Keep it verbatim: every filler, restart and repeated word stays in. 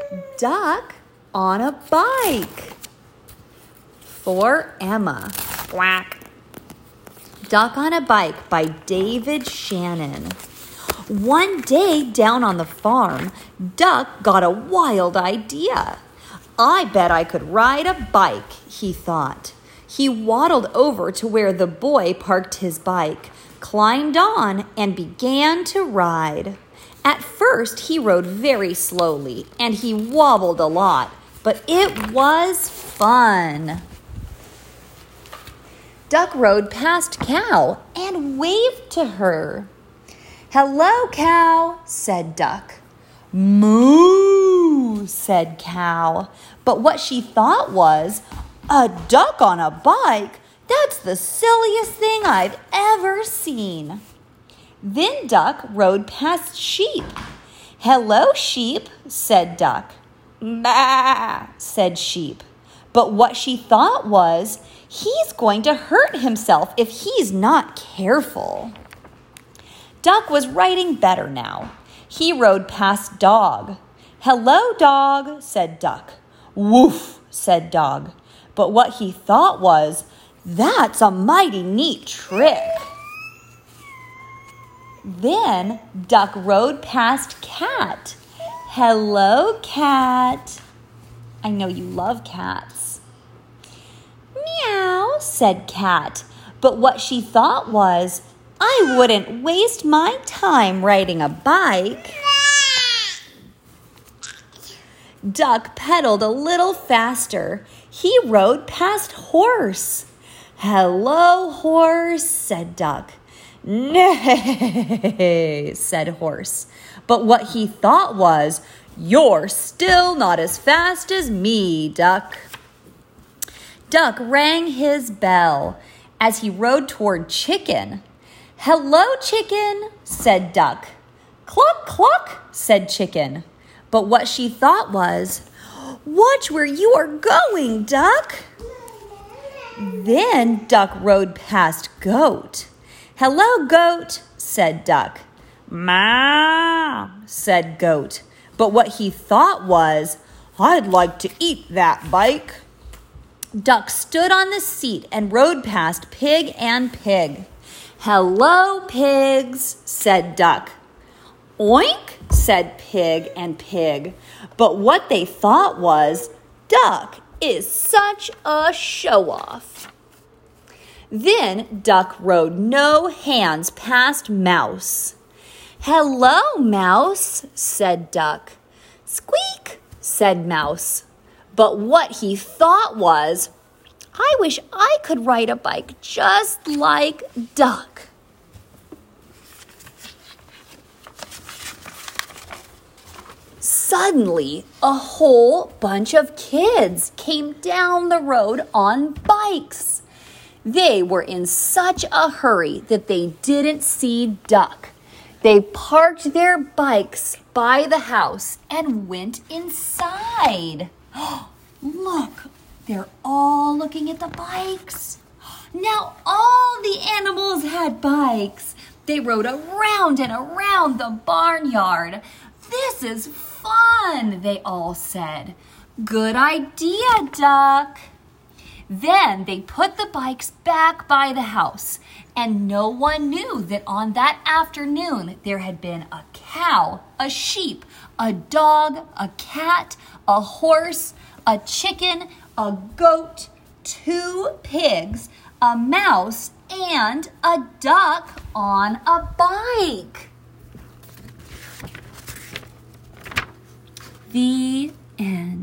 Duck on a Bike. For Emma. Quack. Duck on a Bike by David Shannon. One day down on the farm, Duck got a wild idea. I bet I could ride a bike, he thought. He waddled over to where the boy parked his bike, climbed on, and began to ride. At first, he rode very slowly, and he wobbled a lot, but it was fun. Duck rode past Cow and waved to her. "Hello, Cow," said Duck. "Moo," said Cow. But what she thought was, "A duck on a bike? That's the silliest thing I've ever seen." Then Duck rode past Sheep. "Hello, Sheep," said Duck. "Bah," said Sheep. But what she thought was, he's going to hurt himself if he's not careful. Duck was riding better now. He rode past Dog. "Hello, Dog," said Duck. "Woof," said Dog. But what he thought was, "That's a mighty neat trick." Then Duck rode past Cat. "Hello, Cat." I know you love cats. "Meow," said Cat. But what she thought was, I wouldn't waste my time riding a bike. Duck pedaled a little faster. He rode past Horse. "Hello, Horse," said Duck. "Nay," said Horse. But what he thought was, "You're still not as fast as me, Duck." Duck rang his bell as he rode toward Chicken. "Hello, Chicken," said Duck. "Cluck, cluck," said Chicken. But what she thought was, "Watch where you are going, Duck." Then Duck rode past Goat. "Hello, Goat," said Duck. "Ma," said Goat. But what he thought was, "I'd like to eat that bike." Duck stood on the seat and rode past Pig and Pig. "Hello, pigs," said Duck. "Oink," said Pig and Pig. But what they thought was, Duck is such a show-off. Then Duck rode no hands past Mouse. "Hello, Mouse," said Duck. "Squeak," said Mouse. But what he thought was, I wish I could ride a bike just like Duck. Suddenly, a whole bunch of kids came down the road on bikes. They were in such a hurry that they didn't see Duck. They parked their bikes by the house and went inside. Look, they're all looking at the bikes. Now all the animals had bikes. They rode around and around the barnyard. "This is fun," they all said. "Good idea, Duck." Then they put the bikes back by the house, and no one knew that on that afternoon there had been a cow, a sheep, a dog, a cat, a horse, a chicken, a goat, two pigs, a mouse, and a duck on a bike. The end.